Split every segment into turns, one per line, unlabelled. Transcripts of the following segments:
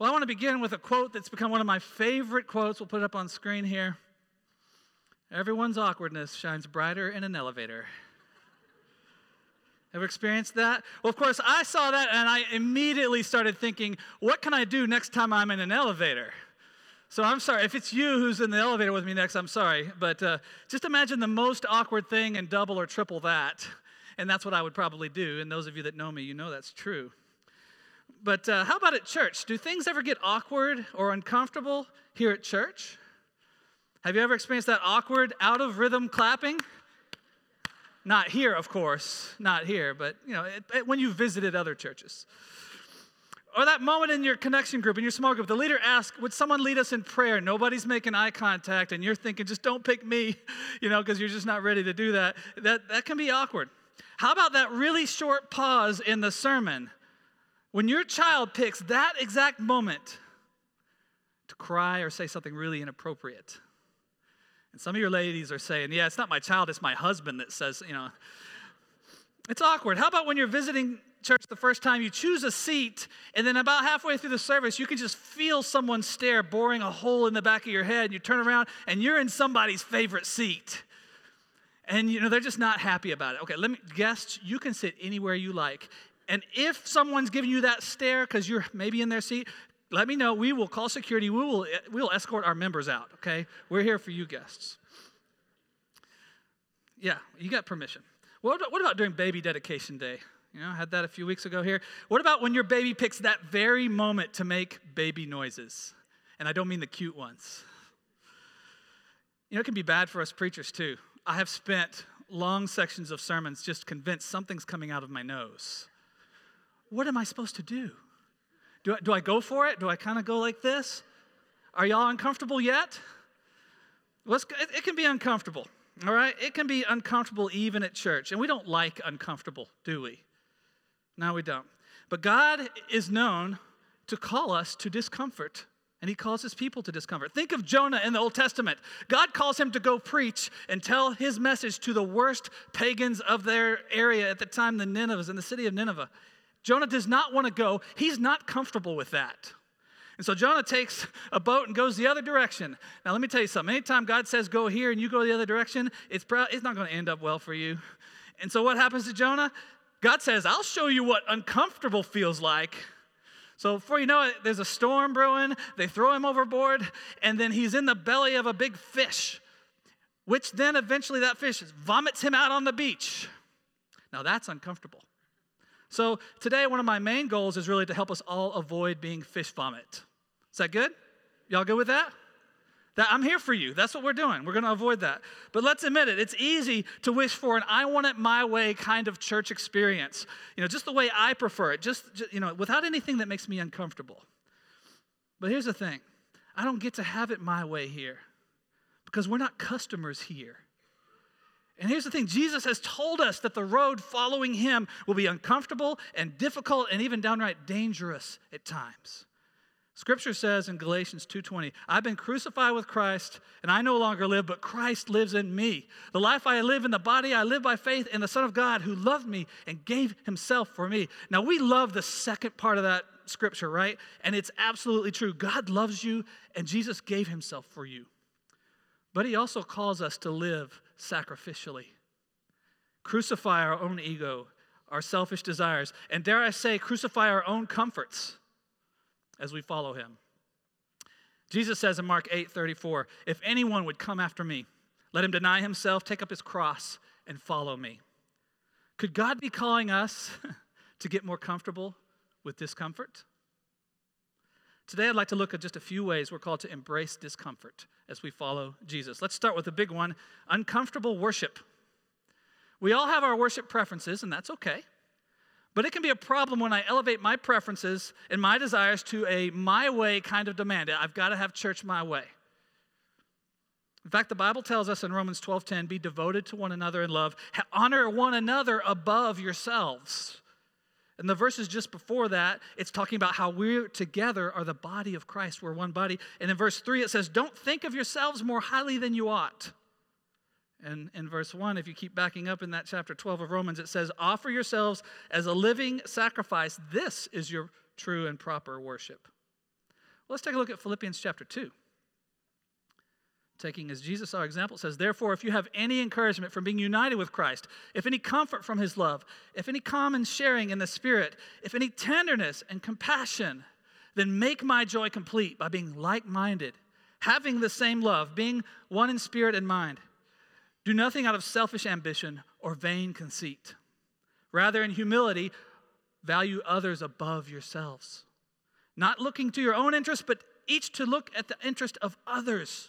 Well, I want to begin with a quote that's become one of my favorite quotes. We'll put it up on screen here. Everyone's awkwardness shines brighter in an elevator. Ever experienced that? Well, of course, I saw that and I immediately started thinking, what can I do next time I'm in an elevator? So I'm sorry, if it's you who's in the elevator with me next, I'm sorry. But just imagine the most awkward thing and double or triple that. And that's what I would probably do. And those of you that know me, you know that's true. But how about at church? Do things ever get awkward or uncomfortable here at church? Have you ever experienced that awkward, out-of-rhythm clapping? Not here, of course. Not here, but when you visited other churches. Or that moment in your connection group, in your small group, the leader asks, would someone lead us in prayer? Nobody's making eye contact, and you're thinking, just don't pick me, because you're just not ready to do that. That can be awkward. How about that really short pause in the sermon when your child picks that exact moment to cry or say something really inappropriate? And some of your ladies are saying, yeah, it's not my child, it's my husband that says, It's awkward. How about when you're visiting church the first time, you choose a seat, and then about halfway through the service, you can just feel someone's stare boring a hole in the back of your head, and you turn around, and you're in somebody's favorite seat. And, they're just not happy about it. Okay, guests, you can sit anywhere you like. And if someone's giving you that stare because you're maybe in their seat, let me know. We will call security. We'll escort our members out, okay? We're here for you guests. Yeah, you got permission. What about during baby dedication day? I had that a few weeks ago here. What about when your baby picks that very moment to make baby noises? And I don't mean the cute ones. It can be bad for us preachers too. I have spent long sections of sermons just convinced something's coming out of my nose. What am I supposed to do? Do I go for it? Do I kind of go like this? Are y'all uncomfortable yet? It can be uncomfortable, all right? It can be uncomfortable even at church. And we don't like uncomfortable, do we? No, we don't. But God is known to call us to discomfort, and he calls his people to discomfort. Think of Jonah in the Old Testament. God calls him to go preach and tell his message to the worst pagans of their area at the time, the Ninevehs, in the city of Nineveh. Jonah does not want to go. He's not comfortable with that. And so Jonah takes a boat and goes the other direction. Now, let me tell you something. Anytime God says go here and you go the other direction, it's not going to end up well for you. And so what happens to Jonah? God says, I'll show you what uncomfortable feels like. So before you know it, there's a storm brewing. They throw him overboard, and then he's in the belly of a big fish, which then eventually that fish vomits him out on the beach. Now, that's uncomfortable. So today, one of my main goals is really to help us all avoid being fish vomit. Is that good? Y'all good with that? I'm here for you. That's what we're doing. We're going to avoid that. But let's admit it. It's easy to wish for an I want it my way kind of church experience. Just the way I prefer it. Just without anything that makes me uncomfortable. But here's the thing. I don't get to have it my way here because we're not customers here. And here's the thing, Jesus has told us that the road following him will be uncomfortable and difficult and even downright dangerous at times. Scripture says in Galatians 2:20, I've been crucified with Christ, and I no longer live, but Christ lives in me. The life I live in the body, I live by faith in the Son of God who loved me and gave himself for me. Now, we love the second part of that scripture, right? And it's absolutely true. God loves you, and Jesus gave himself for you. But he also calls us to live sacrificially. Crucify our own ego, our selfish desires, and dare I say, crucify our own comforts as we follow him. Jesus says in Mark 8:34, if anyone would come after me, let him deny himself, take up his cross, and follow me. Could God be calling us to get more comfortable with discomfort? Today, I'd like to look at just a few ways we're called to embrace discomfort as we follow Jesus. Let's start with the big one, uncomfortable worship. We all have our worship preferences, and that's okay. But it can be a problem when I elevate my preferences and my desires to a my way kind of demand. I've got to have church my way. In fact, the Bible tells us in Romans 12:10, be devoted to one another in love. Honor one another above yourselves. And the verses just before that, it's talking about how we're together are the body of Christ. We're one body. And in verse 3, it says, don't think of yourselves more highly than you ought. And in verse 1, if you keep backing up in that chapter 12 of Romans, it says, offer yourselves as a living sacrifice. This is your true and proper worship. Well, let's take a look at Philippians chapter 2. Taking as Jesus our example, it says, therefore, if you have any encouragement from being united with Christ, if any comfort from his love, if any common sharing in the Spirit, if any tenderness and compassion, then make my joy complete by being like-minded, having the same love, being one in spirit and mind. Do nothing out of selfish ambition or vain conceit. Rather, in humility, value others above yourselves, not looking to your own interest, but each to look at the interest of others.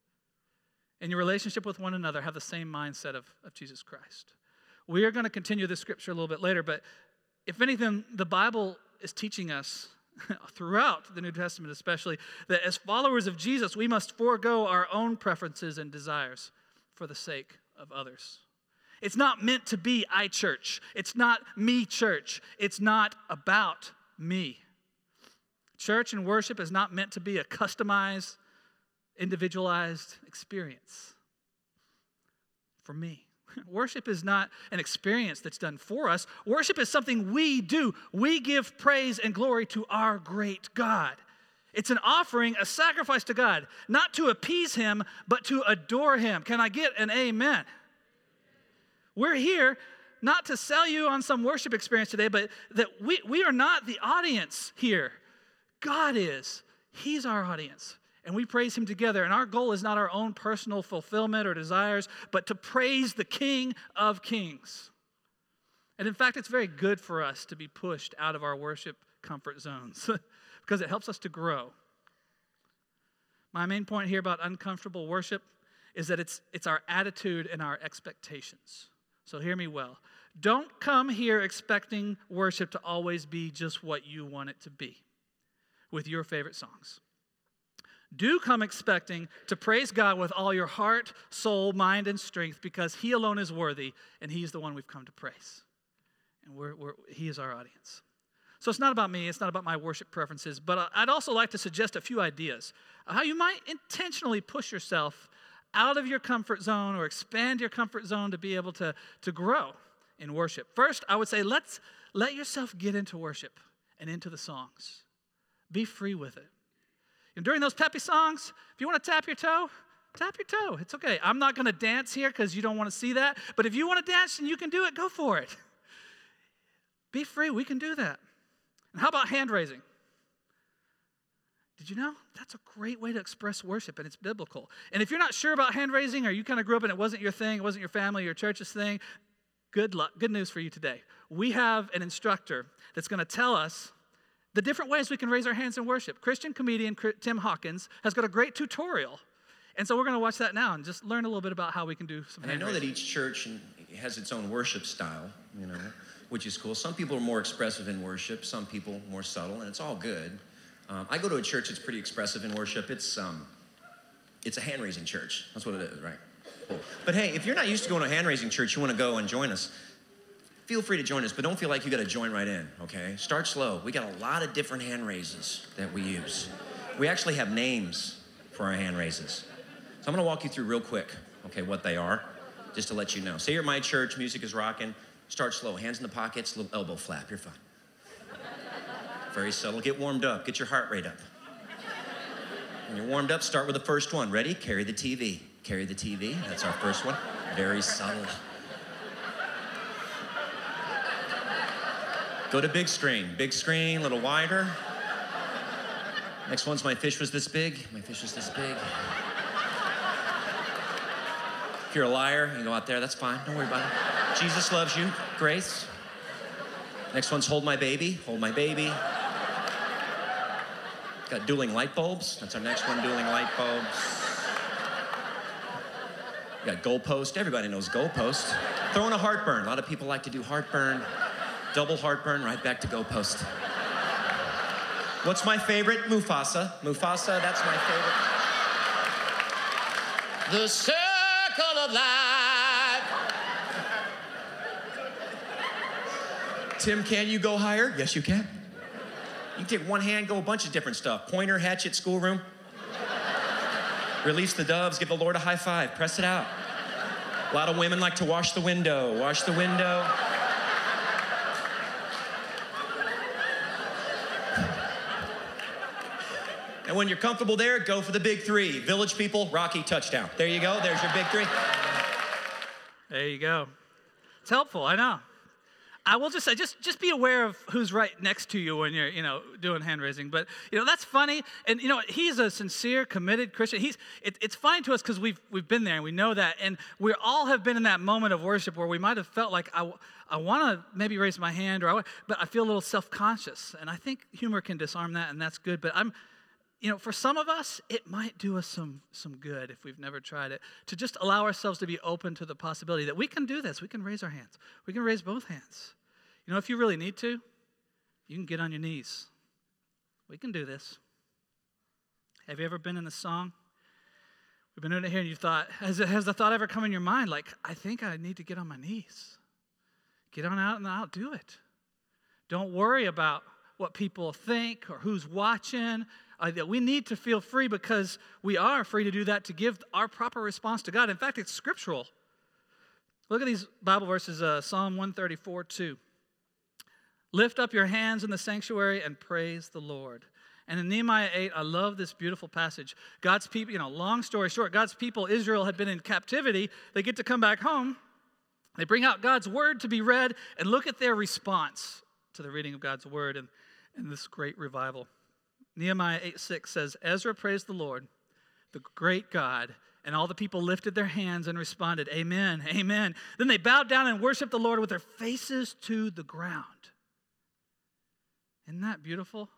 In your relationship with one another, have the same mindset of Jesus Christ. We are going to continue this scripture a little bit later, but if anything, the Bible is teaching us throughout the New Testament especially, that as followers of Jesus, we must forego our own preferences and desires for the sake of others. It's not meant to be I church. It's not me church. It's not about me. Church and worship is not meant to be a customized, individualized experience for me. Worship is not an experience that's done for us. Worship is something we do. We give praise and glory to our great God. It's an offering, a sacrifice to God, not to appease him, but to adore him. Can I get an amen? We're here not to sell you on some worship experience today, but that we are not the audience here. God is. He's our audience. And we praise him together. And our goal is not our own personal fulfillment or desires, but to praise the King of Kings. And in fact, it's very good for us to be pushed out of our worship comfort zones because it helps us to grow. My main point here about uncomfortable worship is that it's our attitude and our expectations. So hear me well. Don't come here expecting worship to always be just what you want it to be with your favorite songs. Do come expecting to praise God with all your heart, soul, mind, and strength because he alone is worthy and he's the one we've come to praise. And he is our audience. So it's not about me, it's not about my worship preferences, but I'd also like to suggest a few ideas of how you might intentionally push yourself out of your comfort zone or expand your comfort zone to be able to grow in worship. First, I would say let yourself get into worship and into the songs. Be free with it. And during those peppy songs, if you want to tap your toe. It's okay. I'm not going to dance here because you don't want to see that. But if you want to dance and you can do it, go for it. Be free. We can do that. And how about hand raising? Did you know? That's a great way to express worship, and it's biblical. And if you're not sure about hand raising, or you kind of grew up and it wasn't your thing, it wasn't your family, your church's thing, good luck. Good news for you today. We have an instructor that's going to tell us the different ways we can raise our hands in worship. Christian comedian Tim Hawkins has got a great tutorial. And so we're going to watch that now and just learn a little bit about how we can do some hand raising.
And I know that each church has its own worship style, which is cool. Some people are more expressive in worship, some people more subtle, and it's all good. I go to a church that's pretty expressive in worship. It's a hand-raising church. That's what it is, right? Cool. But hey, if you're not used to going to a hand-raising church, you want to go and join us, feel free to join us, but don't feel like you got to join right in, okay? Start slow. We got a lot of different hand raises that we use. We actually have names for our hand raises. So I'm going to walk you through real quick, okay, what they are, just to let you know. Say you're at my church, music is rocking. Start slow, hands in the pockets, little elbow flap, you're fine. Very subtle. Get warmed up. Get your heart rate up. When you're warmed up, start with the first one. Ready? Carry the TV. Carry the TV. That's our first one. Very subtle. Go to big screen. Big screen, a little wider. Next one's my fish was this big. My fish was this big. If you're a liar, you can go out there. That's fine. Don't worry about it. Jesus loves you. Grace. Next one's hold my baby. Hold my baby. Got dueling light bulbs. That's our next one, dueling light bulbs. We got goalpost. Everybody knows goalpost. Throwing a heartburn. A lot of people like to do heartburn. Double heartburn, right back to goalpost. What's my favorite? Mufasa. Mufasa, that's my favorite. The circle of life. Tim, can you go higher? Yes, you can. You can take one hand, go a bunch of different stuff. Pointer, hatchet, schoolroom. Release the doves, give the Lord a high five, press it out. A lot of women like to wash the window. Wash the window. And when you're comfortable there, go for the big three. Village people, Rocky, touchdown. There you go. There's your big three.
There you go. It's helpful, I know. I will just say, just be aware of who's right next to you when you're, doing hand raising. But, that's funny. And, he's a sincere, committed Christian. It's funny to us because we've been there and we know that. And we all have been in that moment of worship where we might have felt like, I want to maybe raise my hand, but I feel a little self-conscious. And I think humor can disarm that, and that's good. But for some of us, it might do us some good if we've never tried it, to just allow ourselves to be open to the possibility that we can do this. We can raise our hands. We can raise both hands. If you really need to, you can get on your knees. We can do this. Have you ever been in a song? We've been doing it here, and you thought, has the thought ever come in your mind, like, I think I need to get on my knees? Get on out and out, do it. Don't worry about what people think or who's watching. We need to feel free because we are free to do that, to give our proper response to God. In fact, it's scriptural. Look at these Bible verses, Psalm 134:2. Lift up your hands in the sanctuary and praise the Lord. And in Nehemiah 8, I love this beautiful passage. God's people, long story short, God's people, Israel, had been in captivity. They get to come back home. They bring out God's word to be read, and look at their response to the reading of God's word and this great revival. Nehemiah 8:6 says, Ezra praised the Lord, the great God, and all the people lifted their hands and responded, Amen, amen. Then they bowed down and worshiped the Lord with their faces to the ground. Isn't that beautiful?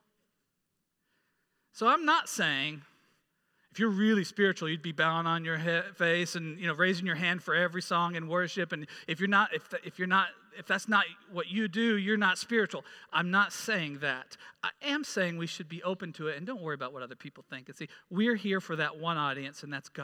So I'm not saying if you're really spiritual, you'd be bowing on your face and raising your hand for every song in worship. And if that's not what you do, you're not spiritual. I'm not saying that. I am saying we should be open to it and don't worry about what other people think. And see, we're here for that one audience, and that's God.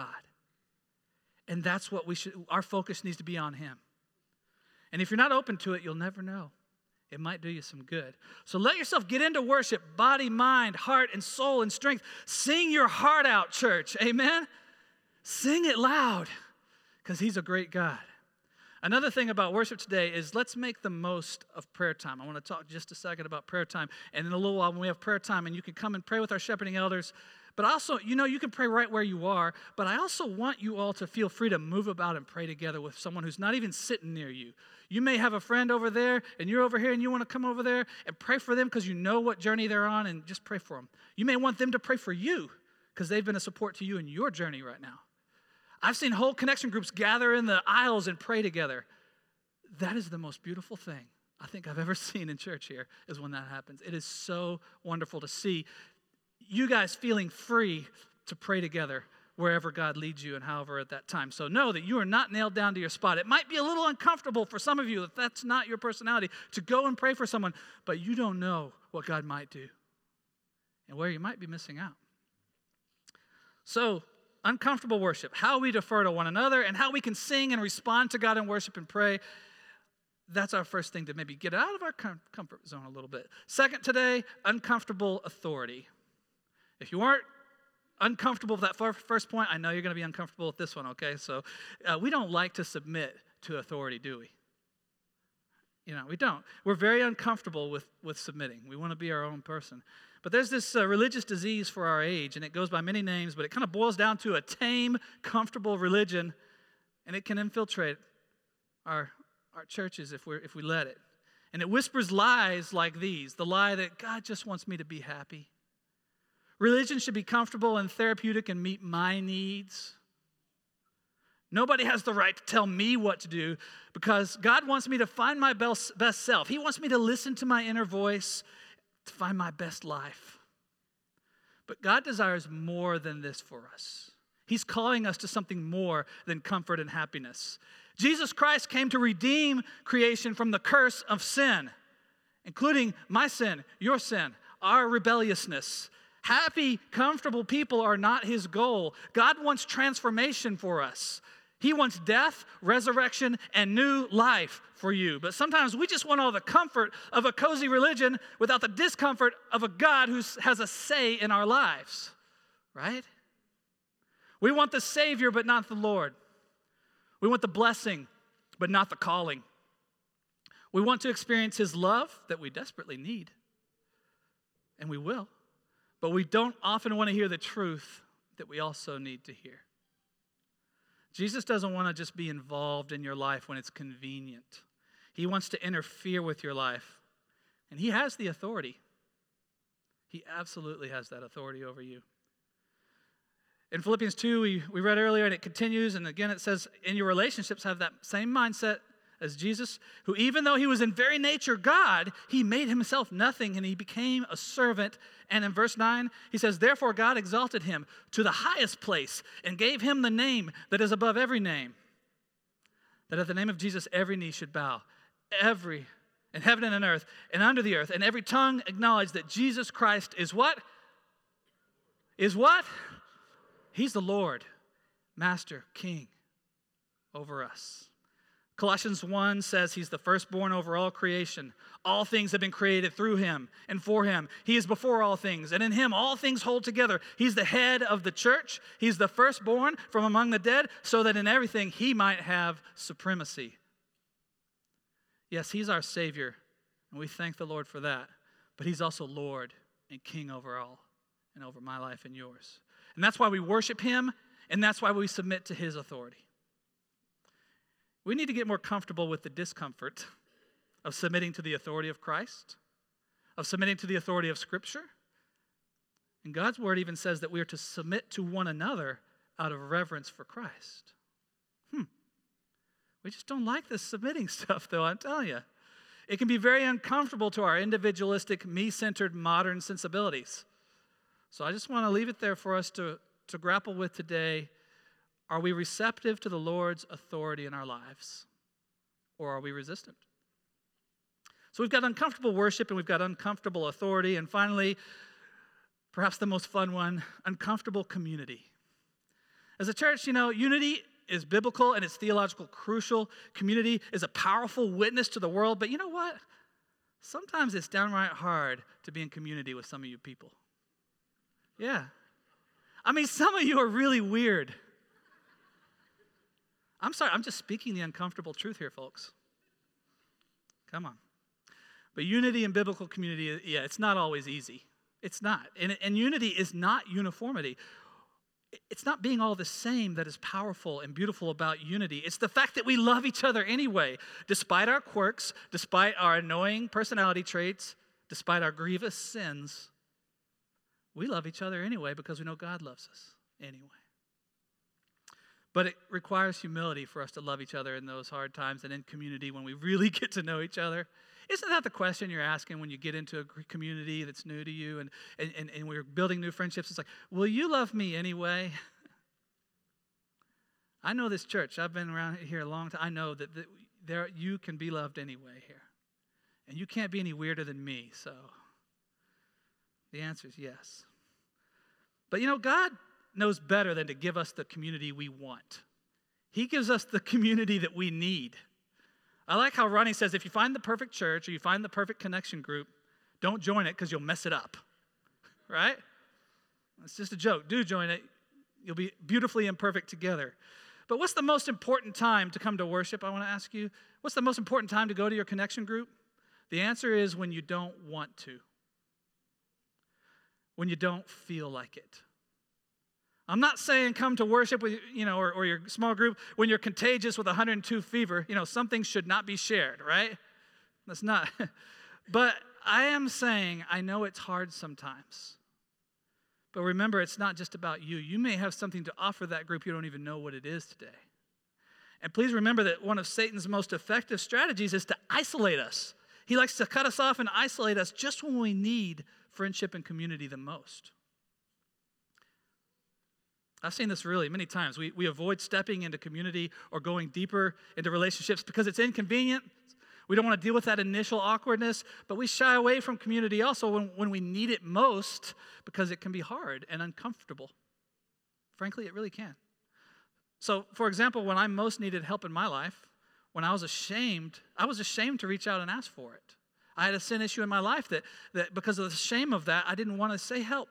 And that's what our focus needs to be on Him. And if you're not open to it, you'll never know. It might do you some good. So let yourself get into worship, body, mind, heart, and soul, and strength. Sing your heart out, church. Amen? Sing it loud, because He's a great God. Another thing about worship today is let's make the most of prayer time. I want to talk just a second about prayer time. And in a little while, when we have prayer time, and you can come and pray with our shepherding elders. But also, you can pray right where you are. But I also want you all to feel free to move about and pray together with someone who's not even sitting near you. You may have a friend over there, and you're over here, and you want to come over there and pray for them because you know what journey they're on, and just pray for them. You may want them to pray for you because they've been a support to you in your journey right now. I've seen whole connection groups gather in the aisles and pray together. That is the most beautiful thing I think I've ever seen in church here, is when that happens. It is so wonderful to see you guys feeling free to pray together wherever God leads you and however at that time. So know that you are not nailed down to your spot. It might be a little uncomfortable for some of you if that's not your personality to go and pray for someone, but you don't know what God might do and where you might be missing out. So, uncomfortable worship, how we defer to one another and how we can sing and respond to God in worship and pray. That's our first thing, to maybe get out of our comfort zone a little bit. Second today, uncomfortable authority. If you aren't uncomfortable with that first point, I know you're going to be uncomfortable with this one, okay? So we don't like to submit to authority, do we? We don't. We're very uncomfortable with submitting. We want to be our own person. But there's this religious disease for our age, and it goes by many names, but it kind of boils down to a tame, comfortable religion, and it can infiltrate our churches if we let it. And it whispers lies like these, the lie that God just wants me to be happy. Religion should be comfortable and therapeutic and meet my needs. Nobody has the right to tell me what to do because God wants me to find my best self. He wants me to listen to my inner voice to find my best life. But God desires more than this for us. He's calling us to something more than comfort and happiness. Jesus Christ came to redeem creation from the curse of sin, including my sin, your sin, our rebelliousness. Happy, comfortable people are not His goal. God wants transformation for us. He wants death, resurrection, and new life for you. But sometimes we just want all the comfort of a cozy religion without the discomfort of a God who has a say in our lives, right? We want the Savior, but not the Lord. We want the blessing, but not the calling. We want to experience His love that we desperately need, and we will. but we don't often want to hear the truth that we also need to hear. Jesus doesn't want to just be involved in your life when it's convenient. He wants to interfere with your life, and he has the authority. He absolutely has that authority over you. In Philippians 2, we read earlier, and it continues, and again it says, in your relationships, have that same mindset as Jesus, who even though he was in very nature God, he made himself nothing, and he became a servant. And in verse 9, he says, therefore God exalted him to the highest place and gave him the name that is above every name, that at the name of Jesus every knee should bow, every in heaven and on earth and under the earth, and every tongue acknowledge that Jesus Christ is what? Is what? He's the Lord, Master, King over us. Colossians 1 says he's the firstborn over all creation. All things have been created through him and for him. He is before all things, and in him all things hold together. He's the head of the church. He's the firstborn from among the dead, so that in everything he might have supremacy. Yes, he's our Savior, and we thank the Lord for that. But he's also Lord and King over all, and over my life and yours. And that's why we worship him, and that's why we submit to his authority. We need to get more comfortable with the discomfort of submitting to the authority of Christ, of submitting to the authority of Scripture. And God's word even says that we are to submit to one another out of reverence for Christ. We just don't like this submitting stuff, though, I'm telling you. It can be very uncomfortable to our individualistic, me-centered, modern sensibilities. So I just want to leave it there for us to grapple with today. Are we receptive to the Lord's authority in our lives, or are we resistant? So we've got uncomfortable worship, and we've got uncomfortable authority, and finally, perhaps the most fun one, uncomfortable community. As a church, unity is biblical and it's theological crucial. Community is a powerful witness to the world, but you know what? Sometimes it's downright hard to be in community with some of you people. Yeah. Some of you are really weird. I'm sorry, I'm just speaking the uncomfortable truth here, folks. Come on. But unity in biblical community, it's not always easy. It's not. And unity is not uniformity. It's not being all the same that is powerful and beautiful about unity. It's the fact that we love each other anyway, despite our quirks, despite our annoying personality traits, despite our grievous sins. We love each other anyway because we know God loves us anyway. But it requires humility for us to love each other in those hard times and in community when we really get to know each other. Isn't that the question you're asking when you get into a community that's new to you and we're building new friendships? It's like, will you love me anyway? I know this church. I've been around here a long time. I know that you can be loved anyway here. And you can't be any weirder than me, so the answer is yes. But God knows better than to give us the community we want. He gives us the community that we need. I like how Ronnie says, if you find the perfect church or you find the perfect connection group, don't join it because you'll mess it up, right? It's just a joke. Do join it. You'll be beautifully imperfect together. But what's the most important time to come to worship, I want to ask you? What's the most important time to go to your connection group? The answer is when you don't want to. When you don't feel like it. I'm not saying come to worship with, or your small group when you're contagious with 102 fever. Something should not be shared, right? That's not. But I am saying I know it's hard sometimes. But remember, it's not just about you. You may have something to offer that group you don't even know what it is today. And please remember that one of Satan's most effective strategies is to isolate us. He likes to cut us off and isolate us just when we need friendship and community the most. I've seen this really many times. We avoid stepping into community or going deeper into relationships because it's inconvenient. We don't want to deal with that initial awkwardness, but we shy away from community also when we need it most because it can be hard and uncomfortable. Frankly, it really can. So, for example, when I most needed help in my life, when I was ashamed to reach out and ask for it. I had a sin issue in my life that because of the shame of that, I didn't want to say help.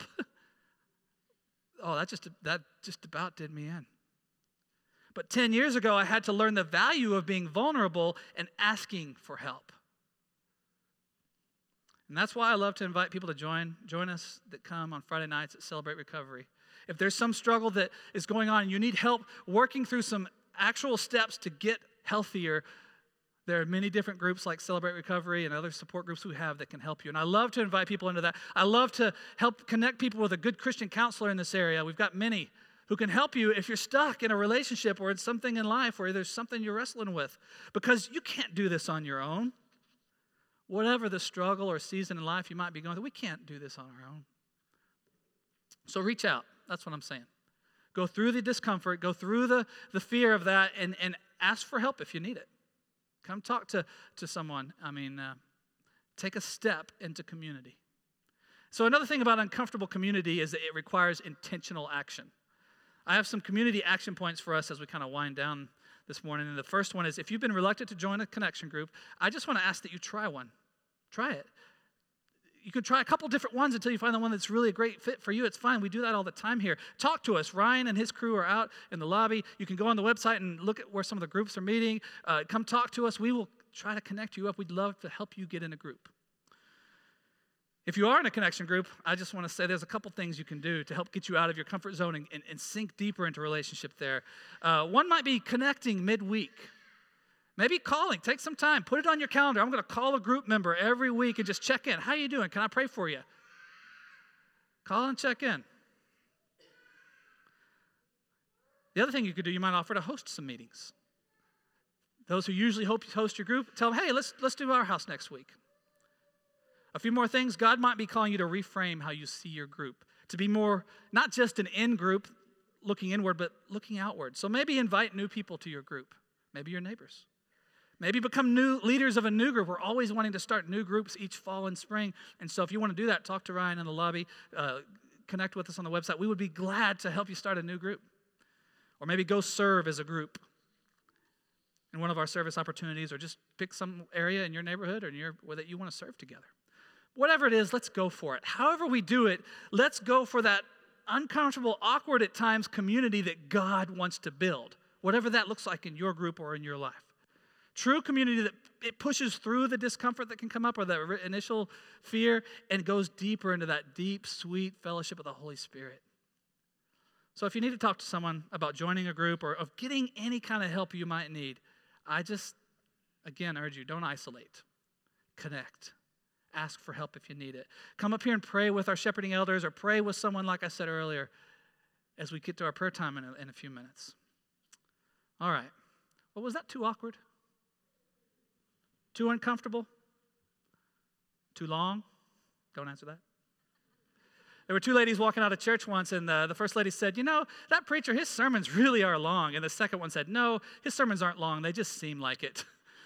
That just about did me in. But 10 years ago, I had to learn the value of being vulnerable and asking for help. And that's why I love to invite people to join us that come on Friday nights at Celebrate Recovery. If there's some struggle that is going on and you need help working through some actual steps to get healthier, there are many different groups like Celebrate Recovery and other support groups we have that can help you. And I love to invite people into that. I love to help connect people with a good Christian counselor in this area. We've got many who can help you if you're stuck in a relationship or in something in life where there's something you're wrestling with. Because you can't do this on your own. Whatever the struggle or season in life you might be going through, we can't do this on our own. So reach out. That's what I'm saying. Go through the discomfort, go through the fear of that, and ask for help if you need it. Come talk to someone. Take a step into community. So another thing about uncomfortable community is that it requires intentional action. I have some community action points for us as we kind of wind down this morning. And the first one is, if you've been reluctant to join a connection group, I just want to ask that you try one. Try it. You can try a couple different ones until you find the one that's really a great fit for you. It's fine. We do that all the time here. Talk to us. Ryan and his crew are out in the lobby. You can go on the website and look at where some of the groups are meeting. Come talk to us. We will try to connect you up. We'd love to help you get in a group. If you are in a connection group, I just want to say there's a couple things you can do to help get you out of your comfort zone and sink deeper into relationship there. One might be connecting midweek. Maybe calling. Take some time. Put it on your calendar. I'm going to call a group member every week and just check in. How are you doing? Can I pray for you? Call and check in. The other thing you could do, you might offer to host some meetings. Those who usually host your group, tell them, hey, let's do our house next week. A few more things. God might be calling you to reframe how you see your group, to be more, not just an in-group looking inward, but looking outward. So maybe invite new people to your group, maybe your neighbors. Maybe become new leaders of a new group. We're always wanting to start new groups each fall and spring. And so if you want to do that, talk to Ryan in the lobby, connect with us on the website. We would be glad to help you start a new group. Or maybe go serve as a group in one of our service opportunities, or just pick some area in your neighborhood or where that you want to serve together. Whatever it is, let's go for it. However we do it, let's go for that uncomfortable, awkward at times community that God wants to build, whatever that looks like in your group or in your life. True community that it pushes through the discomfort that can come up or the initial fear and goes deeper into that deep, sweet fellowship of the Holy Spirit. So if you need to talk to someone about joining a group or of getting any kind of help you might need, I just, again, urge you, don't isolate. Connect. Ask for help if you need it. Come up here and pray with our shepherding elders or pray with someone, like I said earlier, as we get to our prayer time in a few minutes. All right. Well, was that too awkward? Too uncomfortable? Too long? Don't answer that. There were two ladies walking out of church once, and the first lady said, that preacher, his sermons really are long. And the second one said, no, his sermons aren't long. They just seem like it.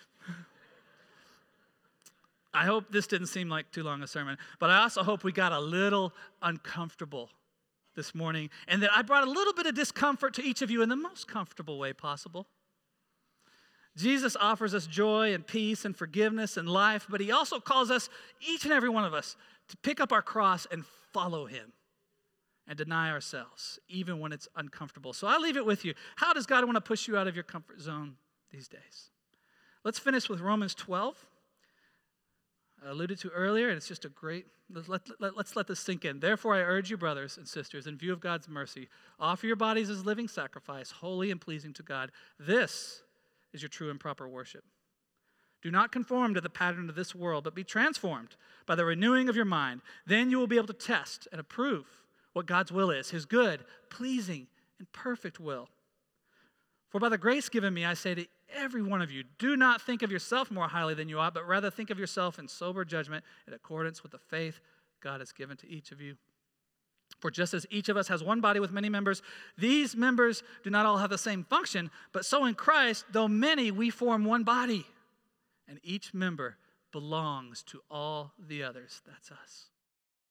I hope this didn't seem like too long a sermon, but I also hope we got a little uncomfortable this morning and that I brought a little bit of discomfort to each of you in the most comfortable way possible. Jesus offers us joy and peace and forgiveness and life, but he also calls us, each and every one of us, to pick up our cross and follow him and deny ourselves, even when it's uncomfortable. So I leave it with you. How does God want to push you out of your comfort zone these days? Let's finish with Romans 12. I alluded to earlier, and it's just a great, let's let this sink in. Therefore, I urge you, brothers and sisters, in view of God's mercy, offer your bodies as living sacrifice, holy and pleasing to God. This is your true and proper worship. Do not conform to the pattern of this world, but be transformed by the renewing of your mind. Then you will be able to test and approve what God's will is, his good, pleasing, and perfect will. For by the grace given me, I say to every one of you, do not think of yourself more highly than you ought, but rather think of yourself in sober judgment in accordance with the faith God has given to each of you. For just as each of us has one body with many members, these members do not all have the same function, but so in Christ, though many, we form one body, and each member belongs to all the others. That's us.